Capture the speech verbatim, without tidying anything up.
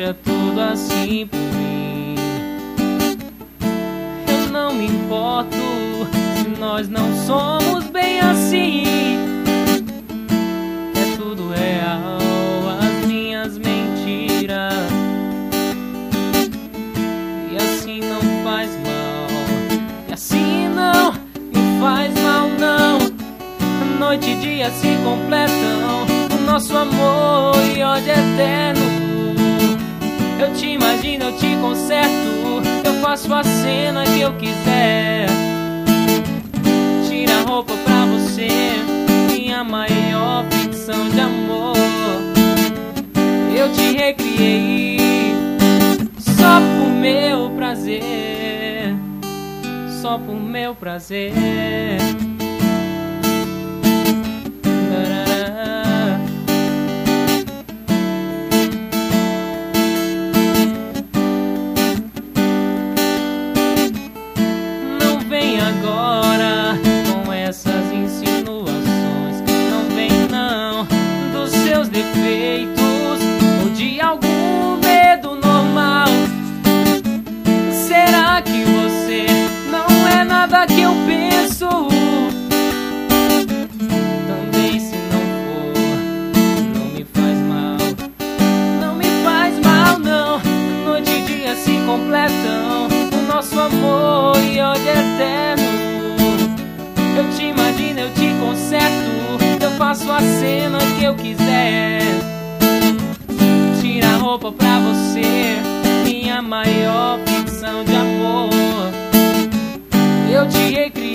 deixa tudo assim por mim. Eu não me importo se nós não somos bem assim. É tudo real, as minhas mentiras. E assim não faz mal, e assim não me faz mal não. Noite e dia se completam, o nosso amor e ódio eterno. Eu te imagino, eu te conserto, eu faço a cena que eu quiser. Tira a roupa pra você, minha maior ficção de amor. Eu te recriei só por meu prazer, só por meu prazer. Agora com essas insinuações, não vem não dos seus defeitos ou de algum medo normal. Será que você não é nada que eu penso? Também se não for, não me faz mal, não me faz mal não. Noite e dia se completam, o nosso amor e ódio eterno. Eu te imagino, eu te conserto, eu faço a cena que eu quiser. Tira a roupa pra você, minha maior ficção de amor. Eu te recriei